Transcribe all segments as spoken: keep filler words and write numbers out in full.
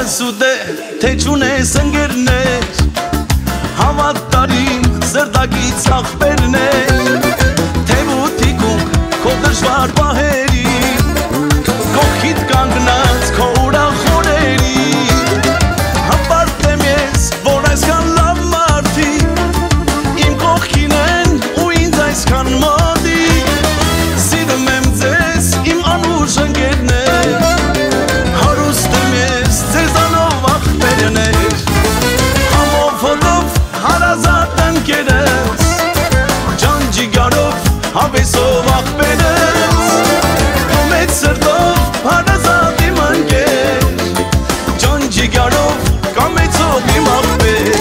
ես ու դե թե չունես ընկերներ Հավատ տարի սրտակից աղբերներ Թե բութիկում քո դժվար պահերի Կողքիդ կանգնած քո ուրախորերի Հպարտ եմ ես, որ այսքան լավ մարդիկ Իմ կողքին են ու ինձ այսքան մոտիկ Սիրում եմ ձեզ, իմ անուշ ընկերներ Հարուստ եմ ես, ձեզանով աղբերներ Համով հոտով հարազատ ընկերս Ջան ջիգարով հավեսով աղբերս Դու մեծ սրտով հարազատ իմ ընկեր Ջան ջիգարով կամեցող իմ աղբեր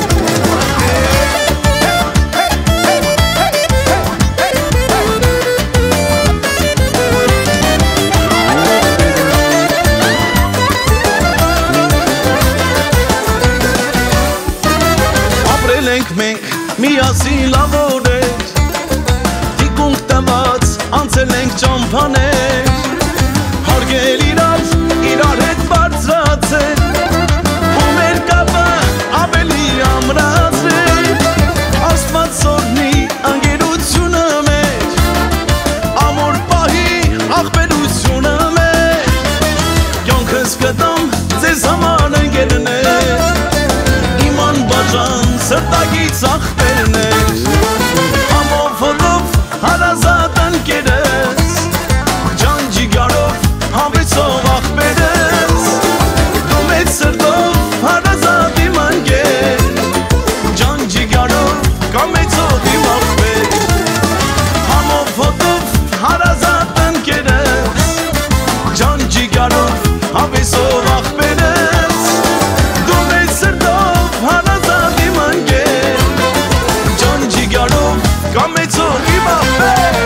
Ապրել ենք մենք միասին լավ օրեր Թիկունք տված անցել ենք ճամփաներ Հարգել իրար, իրար հետ բարձրացել Ու մեր կապը ավելի ամրացրել Աստված սորնի ընկերությունը մեր Ամոր պահի աղբերությունը մեր Կյանքս կտամ ձեզ համար ընկերներ Իմ անբաժան սրտակից աղբերներ Համով հոտով հարազատ ընկերս Ջան ջիգարով հավեցող աղբերս Դու մեծ սրտով հարազատ իմ ընկեր Ջան ջիգարով կամեցող իմ աղբեր Համով հոտով հարազատ ընկերս Ջան ջիգարով հավեցող աղբերս Դու մեծ սրտով հարազատ իմ ընկեր Ջան ջիգարով կամեցող իմ աղբեր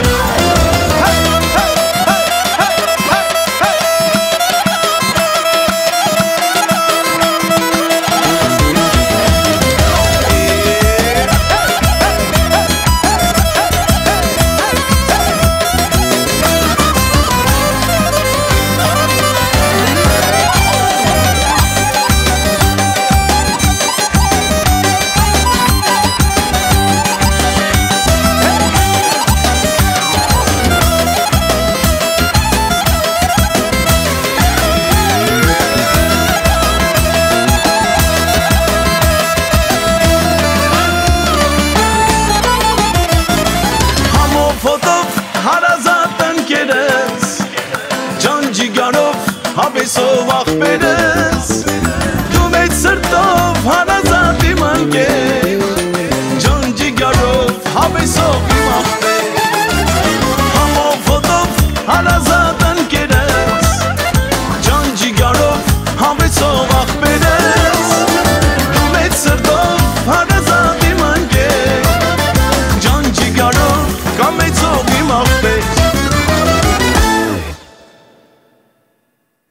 Հարազատ ընկերս Ջան ջիգարով հավեսով աղբերս Դու մեծ սրտով